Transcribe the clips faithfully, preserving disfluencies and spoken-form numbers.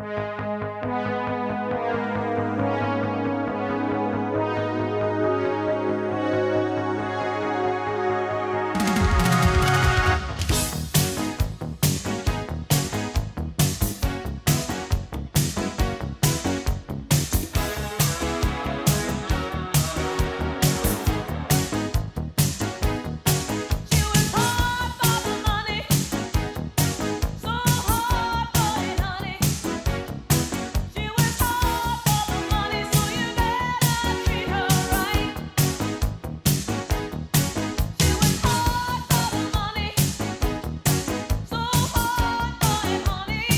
She was hard for the money, so hard for it, honey. She was hard for the money, so you better treat her right. She was hard for the money, so hard for it, honey.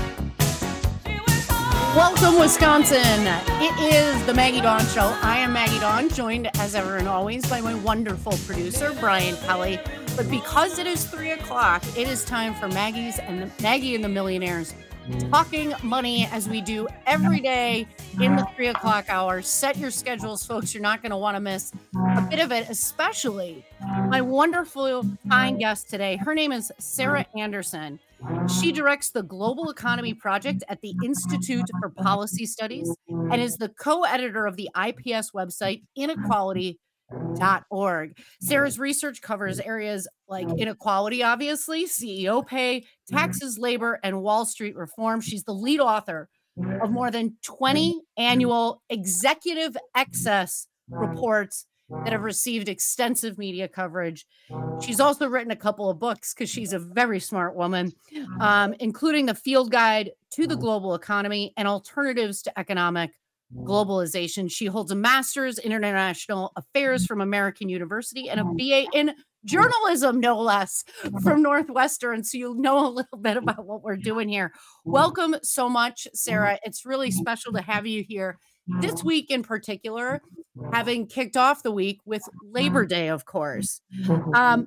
She was hard. Welcome, Wisconsin. It is the Maggie Dawn Show. I am Maggie Dawn, joined as ever and always by my wonderful producer, Brian Kelly. But because it is three o'clock, it is time for Maggie's and the, Maggie and the Millionaires talking money as we do every day in the three o'clock hour. Set your schedules, folks. You're not going to want to miss a bit of it, especially my wonderful kind guest today. Her name is Sarah Anderson. She directs the Global Economy Project at the Institute for Policy Studies and is the co-editor of the I P S website inequality dot org. Sarah's research covers areas like inequality, obviously, C E O pay, taxes, labor, and Wall Street reform. She's the lead author of more than twenty annual executive excess reports that have received extensive media coverage. She's also written a couple of books because she's a very smart woman, um, including the Field Guide to the Global Economy and Alternatives to Economic Globalization. She holds a master's in international affairs from American University and a B A in journalism, no less, from Northwestern. So you'll know a little bit about what we're doing here. Welcome so much, Sarah. It's really special to have you here this week in particular, having kicked off the week with Labor Day, of course. Um,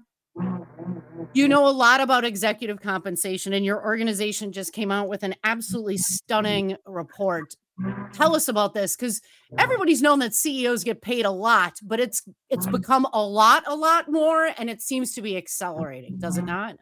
you know a lot about executive compensation, and your organization just came out with an absolutely stunning report. Tell us about this, because everybody's known that C E Os get paid a lot, but it's it's become a lot, a lot more, and it seems to be accelerating, does it not?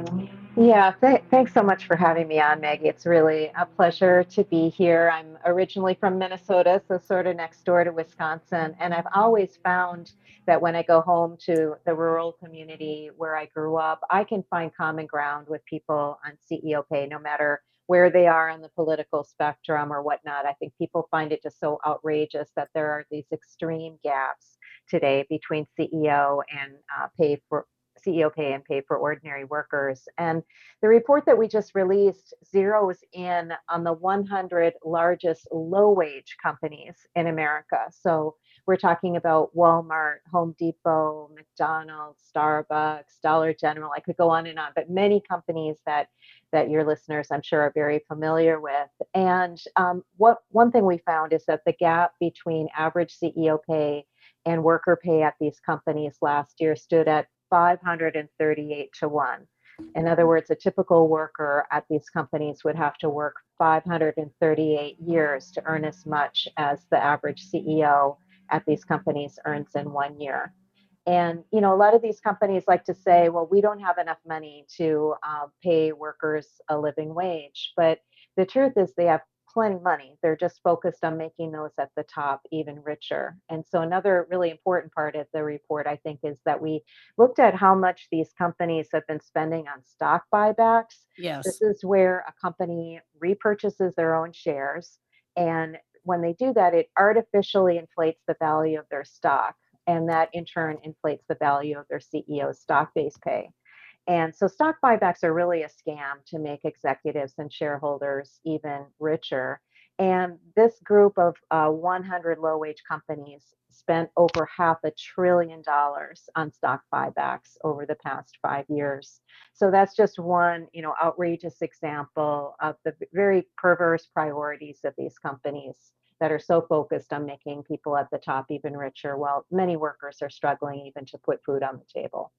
Yeah, th- thanks so much for having me on, Maggie. It's really a pleasure to be here. I'm originally from Minnesota, so sort of next door to Wisconsin. And I've always found that when I go home to the rural community where I grew up, I can find common ground with people on C E O pay, no matter where they are on the political spectrum or whatnot. I think people find it just so outrageous that there are these extreme gaps today between C E O and uh, pay for C E O pay and pay for ordinary workers. And the report that we just released zeroes in on the one hundred largest low wage companies in America. So we're talking about Walmart, Home Depot, McDonald's, Starbucks, Dollar General. I could go on and on, but many companies that that your listeners, I'm sure, are very familiar with. And um, what one thing we found is that the gap between average C E O pay and worker pay at these companies last year stood at five hundred thirty-eight to one. In other words, a typical worker at these companies would have to work five hundred thirty-eight years to earn as much as the average C E O at these companies earns in one year. And, you know, a lot of these companies like to say, well, we don't have enough money to uh, pay workers a living wage. But the truth is they have plenty of money. They're just focused on making those at the top even richer. And so another really important part of the report, I think, is that we looked at how much these companies have been spending on stock buybacks. Yes. This is where a company repurchases their own shares. And when they do that, it artificially inflates the value of their stock. And that in turn inflates the value of their C E O's stock-based pay. And so stock buybacks are really a scam to make executives and shareholders even richer. And this group of uh, one hundred low wage companies spent over half a trillion dollars on stock buybacks over the past five years. So that's just one, you know, outrageous example of the very perverse priorities of these companies that are so focused on making people at the top even richer, while many workers are struggling even to put food on the table.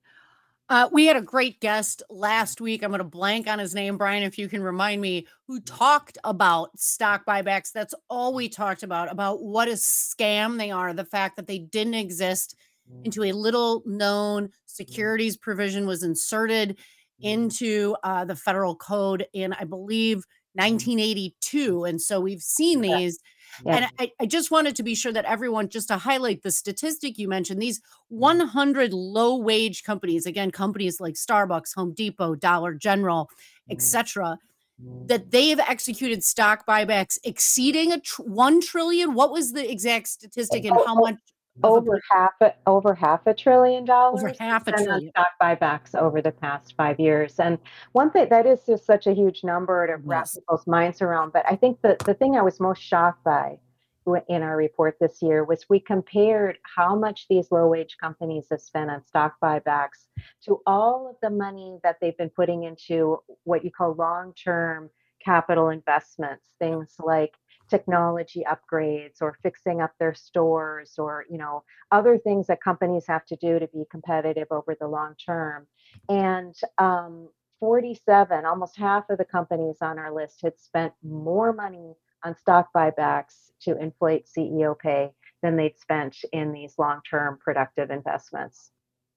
Uh, we had a great guest last week. I'm going to blank on his name, Brian, if you can remind me, who talked about stock buybacks. That's all we talked about, about what a scam they are, the fact that they didn't exist into a little known securities provision was inserted into uh, the federal code in, I believe, nineteen eighty-two. And so we've seen Correct. these. Yep. And I, I just wanted to be sure that everyone, just to highlight the statistic you mentioned, these one hundred low wage companies, again, companies like Starbucks, Home Depot, Dollar General, et cetera, that they have executed stock buybacks exceeding a tr- one trillion. What was the exact statistic and O- how o- much of a per- Over half a, over half a trillion over dollars has half a been on trillion? stock buybacks over the past five years. And one thing that is just such a huge number to wrap Yes. people's minds around. But I think that the thing I was most shocked by w- in our report this year was we compared how much these low wage companies have spent on stock buybacks to all of the money that they've been putting into what you call long term capital investments, things like technology upgrades or fixing up their stores or you know other things that companies have to do to be competitive over the long term. And um, forty-seven, almost half of the companies on our list had spent more money on stock buybacks to inflate C E O pay than they'd spent in these long-term productive investments.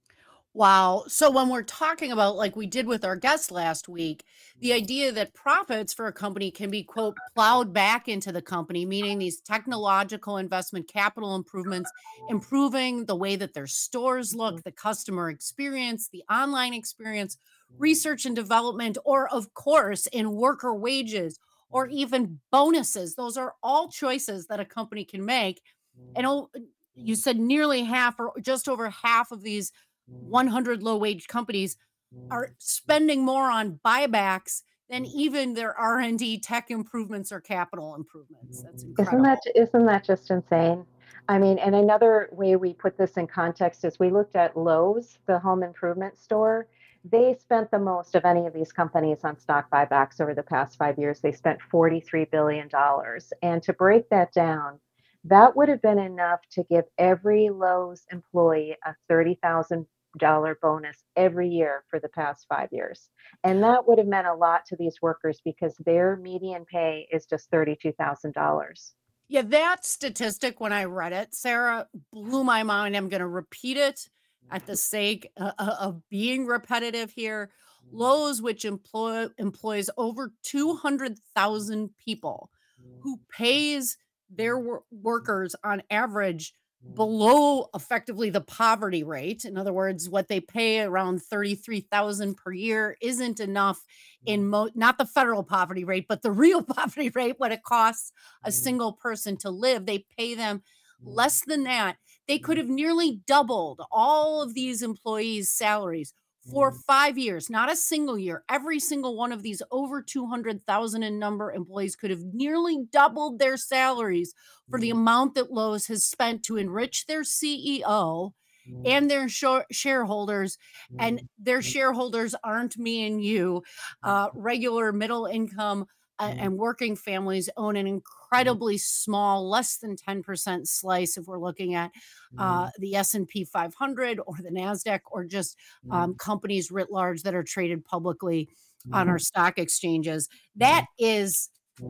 Wow. So when we're talking about, like we did with our guest last week, the idea that profits for a company can be, quote, plowed back into the company, meaning these technological investment, capital improvements, improving the way that their stores look, the customer experience, the online experience, research and development, or of course, in worker wages or even bonuses. Those are all choices that a company can make. And oh, you said nearly half or just over half of these one hundred low wage companies are spending more on buybacks than even their R and D tech improvements or capital improvements. That's Isn't that incredible. isn't that just insane? I mean, and another way we put this in context is we looked at Lowe's, the home improvement store. They spent the most of any of these companies on stock buybacks over the past five years. They spent forty-three billion dollars. And to break that down, that would have been enough to give every Lowe's employee a thirty thousand dollars bonus every year for the past five years. And that would have meant a lot to these workers because their median pay is just thirty-two thousand dollars. Yeah, that statistic, when I read it, Sarah, blew my mind. I'm going to repeat it at the sake uh, uh, of being repetitive here. Lowe's, which employ, employs over two hundred thousand people, who pays their wor- workers on average below effectively the poverty rate. In other words, what they pay around thirty-three thousand per year isn't enough in mo- not the federal poverty rate, but the real poverty rate, what it costs a single person to live. They pay them less than that. They could have nearly doubled all of these employees' salaries for five years, not a single year. Every single one of these over two hundred thousand in number employees could have nearly doubled their salaries for the amount that Lowe's has spent to enrich their C E O and their shor- shareholders. And their shareholders aren't me and you, uh, regular middle income a- and working families own an incredibly small, less than ten percent slice if we're looking at uh, the S and P five hundred or the NASDAQ or just um, companies writ large that are traded publicly on our stock exchanges. That is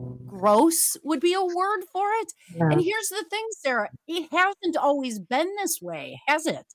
gross, would be a word for it. And No. here's the thing, Sarah, it hasn't always been this way, has it?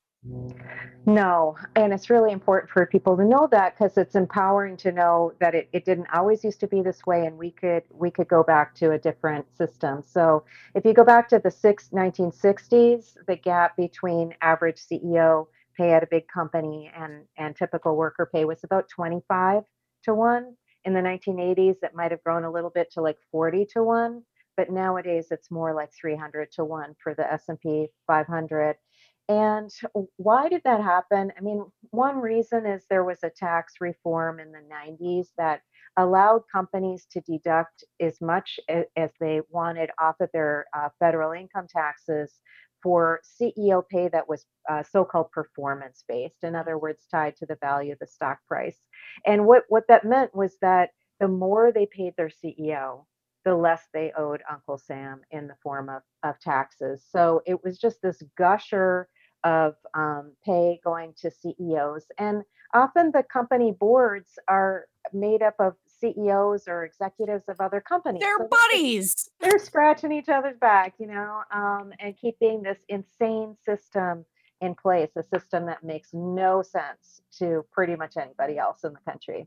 No, and it's really important for people to know that because it's empowering to know that it, it didn't always used to be this way and we could we could go back to a different system. So if you go back to the six, nineteen sixties, the gap between average C E O pay at a big company and, and typical worker pay was about twenty-five to one. In the nineteen eighties, it might have grown a little bit to like forty to one, but nowadays it's more like three hundred to one for the S and P five hundred. And why did that happen? I mean, one reason is there was a tax reform in the nineties that allowed companies to deduct as much a- as they wanted off of their uh, federal income taxes for C E O pay that was uh, so-called performance based, in other words, tied to the value of the stock price. And what, what that meant was that the more they paid their C E O, the less they owed Uncle Sam in the form of, of taxes. So it was just this gusher of um, pay going to C E Os. And often the company boards are made up of C E Os or executives of other companies. They're So they're just buddies. they're scratching each other's back, you know, um, and keeping this insane system in place, a system that makes no sense to pretty much anybody else in the country.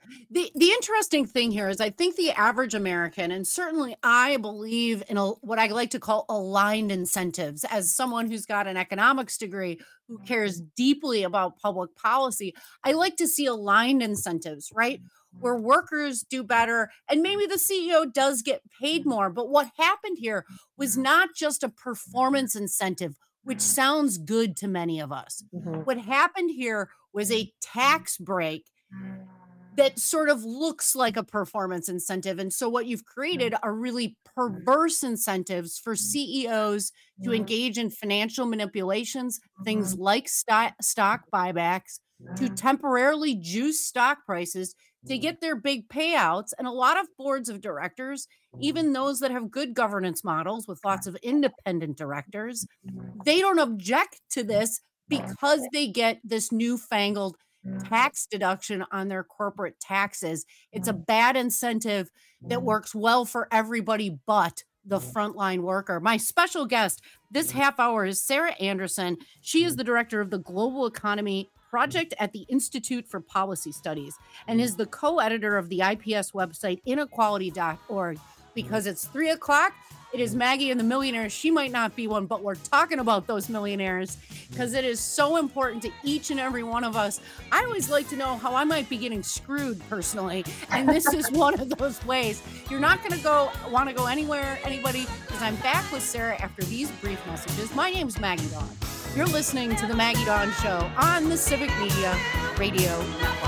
The the interesting thing here is I think the average American, and certainly I believe in a, what I like to call aligned incentives. As someone who's got an economics degree who cares deeply about public policy, I like to see aligned incentives, right? Where workers do better and maybe the C E O does get paid more. But what happened here was not just a performance incentive, which sounds good to many of us. Mhm. What happened here was a tax break that sort of looks like a performance incentive. And so what you've created are really perverse incentives for C E Os to engage in financial manipulations, things like sto- stock buybacks, to temporarily juice stock prices to get their big payouts. And a lot of boards of directors, even those that have good governance models with lots of independent directors, they don't object to this because they get this newfangled tax deduction on their corporate taxes. It's a bad incentive that works well for everybody but the frontline worker. My special guest this half hour is Sarah Anderson. She is the director of the Global Economy Project at the Institute for Policy Studies and is the co editor of the I P S website inequality dot org. Because it's three o'clock, it is Maggie and the Millionaires. She might not be one, but we're talking about those millionaires because it is so important to each and every one of us. I always like to know how I might be getting screwed personally, and this is one of those ways. You're not going to go want to go anywhere, anybody, because I'm back with Sarah after these brief messages. My name's Maggie Dawn. You're listening to the Maggie Dawn Show on the Civic Media Radio Network.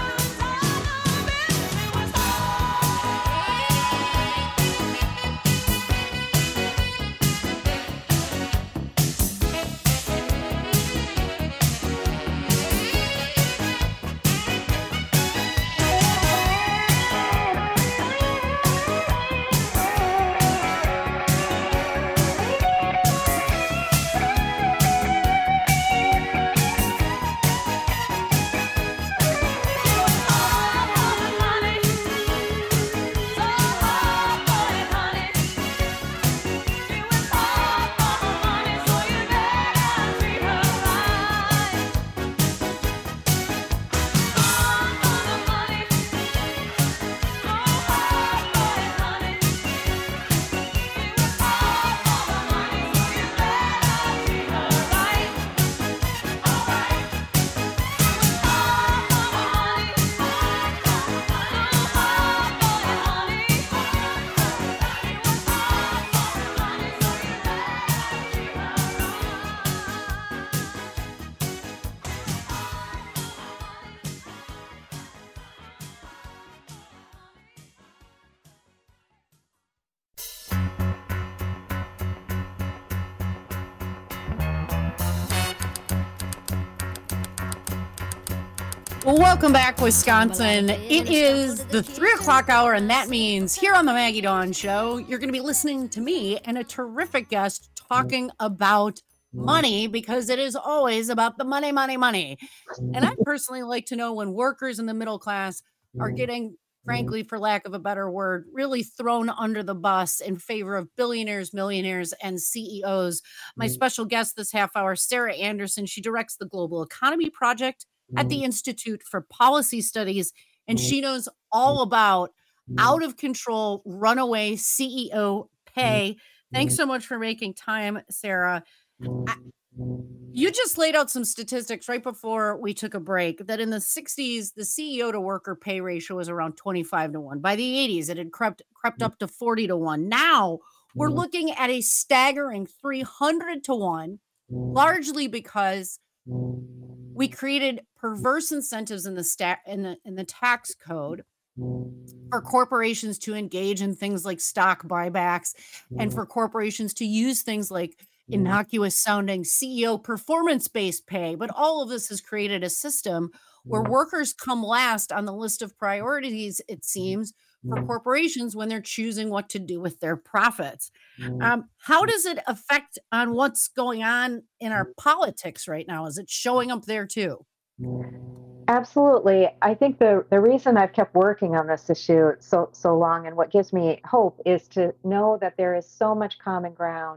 Well, welcome back, Wisconsin. It is the three o'clock hour, and that means here on the Maggie Dawn Show, you're going to be listening to me and a terrific guest talking about money because it is always about the money, money, money. And I personally like to know when workers in the middle class are getting, frankly, for lack of a better word, really thrown under the bus in favor of billionaires, millionaires, and C E Os. My special guest this half hour, Sarah Anderson, she directs the Global Economy Project at the Institute for Policy Studies, and she knows all about out of control, runaway C E O pay. Thanks so much for making time, Sarah. I, you just laid out some statistics right before we took a break that in the sixties, the C E O to worker pay ratio was around twenty-five to one. By the eighties, it had crept, crept up to forty to one. Now we're looking at a staggering three hundred to one, largely because we created perverse incentives in the sta- in the in the tax code for corporations to engage in things like stock buybacks and for corporations to use things like innocuous sounding C E O performance based pay. But all of this has created a system where workers come last on the list of priorities, it seems, for corporations when they're choosing what to do with their profits. Um, how does it affect on what's going on in our politics right now? Is it showing up there too? Absolutely. I think the, the reason I've kept working on this issue so so long and what gives me hope is to know that there is so much common ground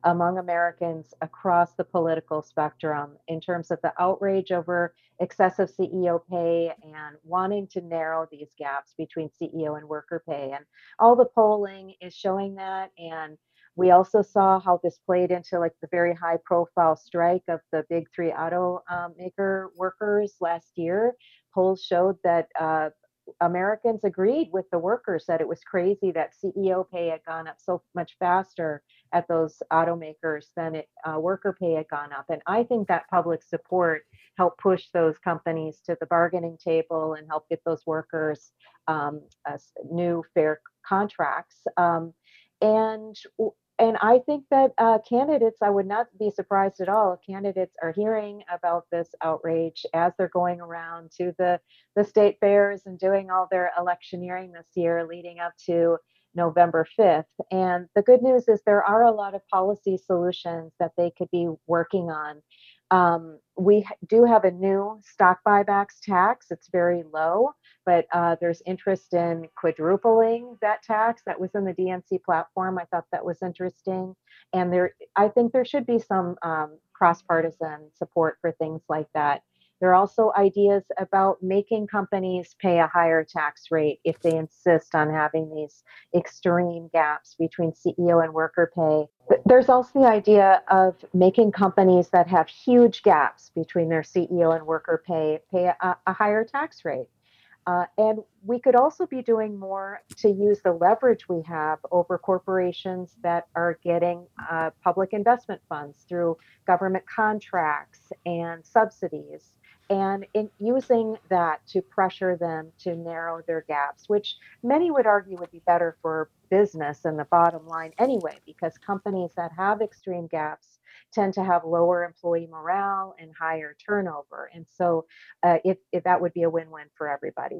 among Americans across the political spectrum in terms of the outrage over excessive C E O pay and wanting to narrow these gaps between C E O and worker pay. And all the polling is showing that. And we also saw how this played into like the very high profile strike of the big three auto um, maker workers last year. Polls showed that uh, Americans agreed with the workers that it was crazy that C E O pay had gone up so much faster at those automakers than it, uh, worker pay had gone up. And I think that public support helped push those companies to the bargaining table and help get those workers um, uh, new fair contracts. Um, and and I think that uh, candidates, I would not be surprised at all if candidates are hearing about this outrage as they're going around to the, the state fairs and doing all their electioneering this year leading up to November fifth. And the good news is there are a lot of policy solutions that they could be working on. Um, we do have a new stock buybacks tax. It's very low, but uh, there's interest in quadrupling that tax that was in the D N C platform. I thought that was interesting. And there, I think there should be some um, cross-partisan support for things like that. There are also ideas about making companies pay a higher tax rate if they insist on having these extreme gaps between C E O and worker pay. There's also the idea of making companies that have huge gaps between their C E O and worker pay pay a, a higher tax rate. Uh, and we could also be doing more to use the leverage we have over corporations that are getting uh, public investment funds through government contracts and subsidies, and in using that to pressure them to narrow their gaps, which many would argue would be better for business and the bottom line anyway, because companies that have extreme gaps tend to have lower employee morale and higher turnover. And so uh, if, if that would be a win-win for everybody.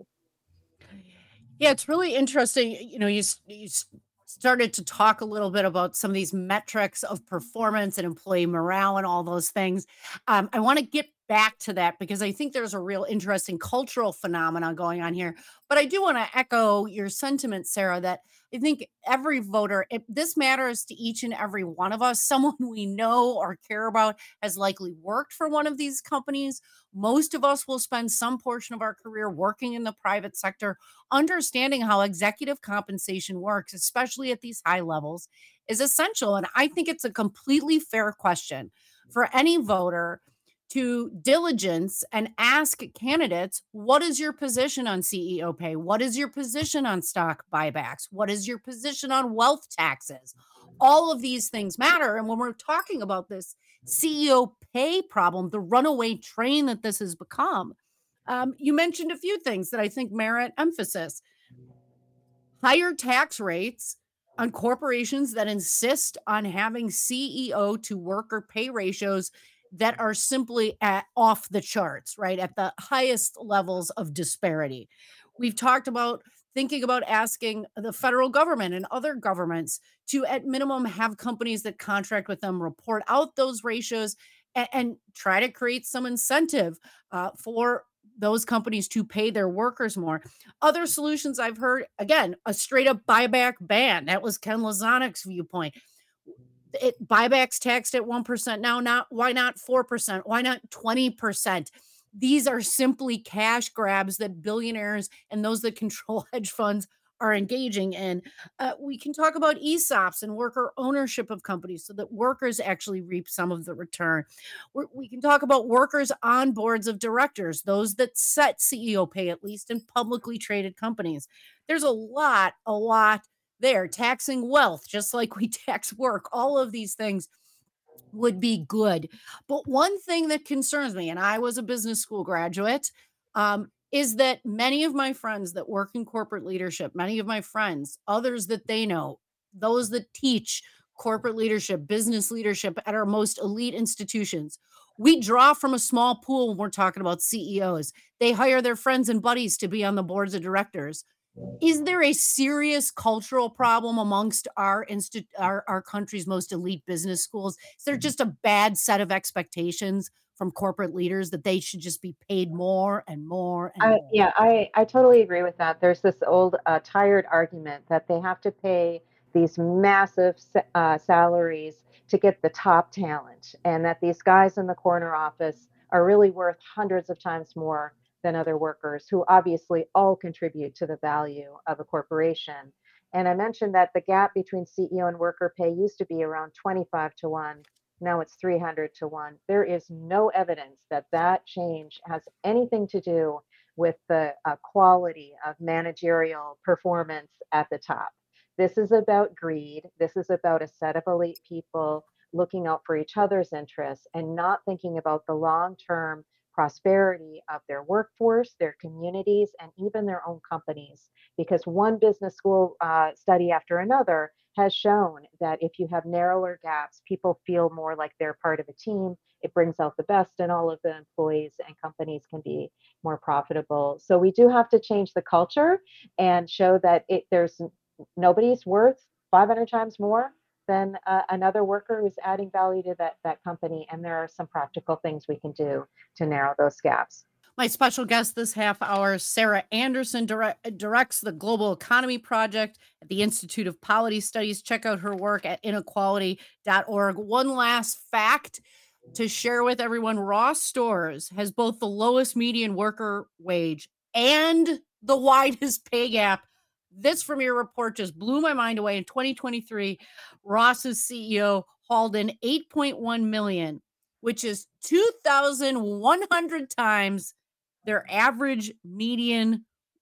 Yeah, it's really interesting. You know, you, s- you s- started to talk a little bit about some of these metrics of performance and employee morale and all those things. Um, I want to get back to that because I think there's a real interesting cultural phenomenon going on here. But I do want to echo your sentiment, Sarah, that I think every voter, if this matters to each and every one of us. Someone we know or care about has likely worked for one of these companies. Most of us will spend some portion of our career working in the private sector. Understanding how executive compensation works, especially at these high levels, is essential. And I think it's a completely fair question for any voter to diligence and ask candidates, what is your position on C E O pay? What is your position on stock buybacks? What is your position on wealth taxes? All of these things matter. And when we're talking about this C E O pay problem, the runaway train that this has become, um, you mentioned a few things that I think merit emphasis. Higher tax rates on corporations that insist on having C E O to worker pay ratios that are simply at off the charts, right? At the highest levels of disparity. We've talked about thinking about asking the federal government and other governments to, at minimum, have companies that contract with them report out those ratios and, and try to create some incentive uh, for those companies to pay their workers more. Other solutions I've heard, again, a straight up buyback ban. That was Ken Lozanek's viewpoint. It buybacks taxed at one percent now, not why not four percent? Why not twenty percent? These are simply cash grabs that billionaires and those that control hedge funds are engaging in. Uh, we can talk about E S O Ps and worker ownership of companies so that workers actually reap some of the return. We're, we can talk about workers on boards of directors, those that set C E O pay, at least in publicly traded companies. There's a lot, a lot there. Taxing wealth, just like we tax work, all of these things would be good. But one thing that concerns me, and I was a business school graduate, um, is that many of my friends that work in corporate leadership, many of my friends, others that they know, those that teach corporate leadership, business leadership at our most elite institutions, we draw from a small pool when we're talking about C E Os. They hire their friends and buddies to be on the boards of directors. Is there a serious cultural problem amongst our insti- our, our country's most elite business schools? Is there just a bad set of expectations from corporate leaders that they should just be paid more and more and I, more? yeah, I, I totally agree with that. There's this old uh, tired argument that they have to pay these massive sa- uh, salaries to get the top talent, and that these guys in the corner office are really worth hundreds of times more than other workers who obviously all contribute to the value of a corporation. And I mentioned that the gap between C E O and worker pay used to be around twenty-five to one. Now it's three hundred to one. There is no evidence that that change has anything to do with the uh, quality of managerial performance at the top. This is about greed. This is about a set of elite people looking out for each other's interests and not thinking about the long term prosperity of their workforce, their communities, and even their own companies. Because one business school uh, study after another has shown that if you have narrower gaps, people feel more like they're part of a team. It brings out the best in all of the employees, and companies can be more profitable. So we do have to change the culture and show that it, there's nobody's worth five hundred times more than uh, another worker who's adding value to that, that company. And there are some practical things we can do to narrow those gaps. My special guest this half hour, Sarah Anderson, direct, directs the Global Economy Project at the Institute of Polity Studies. Check out her work at inequality dot org. One last fact to share with everyone: Ross Stores has both the lowest median worker wage and the widest pay gap. This from your report just blew my mind away. In twenty twenty-three, Ross's C E O hauled in eight point one million dollars, which is two thousand one hundred times their average median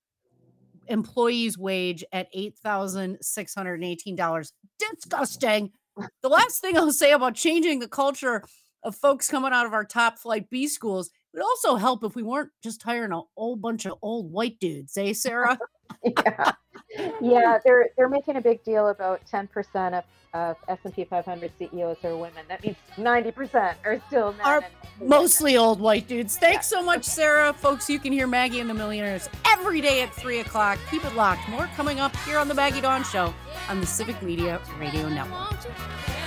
employee's wage at eight thousand six hundred eighteen dollars. Disgusting. The last thing I'll say about changing the culture of folks coming out of our top flight B schools, it would also help if we weren't just hiring a whole bunch of old white dudes, eh, Sarah? Yeah, yeah, they're they're making a big deal about ten percent of, of S and P five hundred C E Os are women. That means ninety percent are still men. Are and mostly old white dudes. Thanks so much, Sarah. Folks, you can hear Maggie and the Millionaires every day at three o'clock. Keep it locked. More coming up here on the Maggie Dawn Show on the Civic Media Radio Network.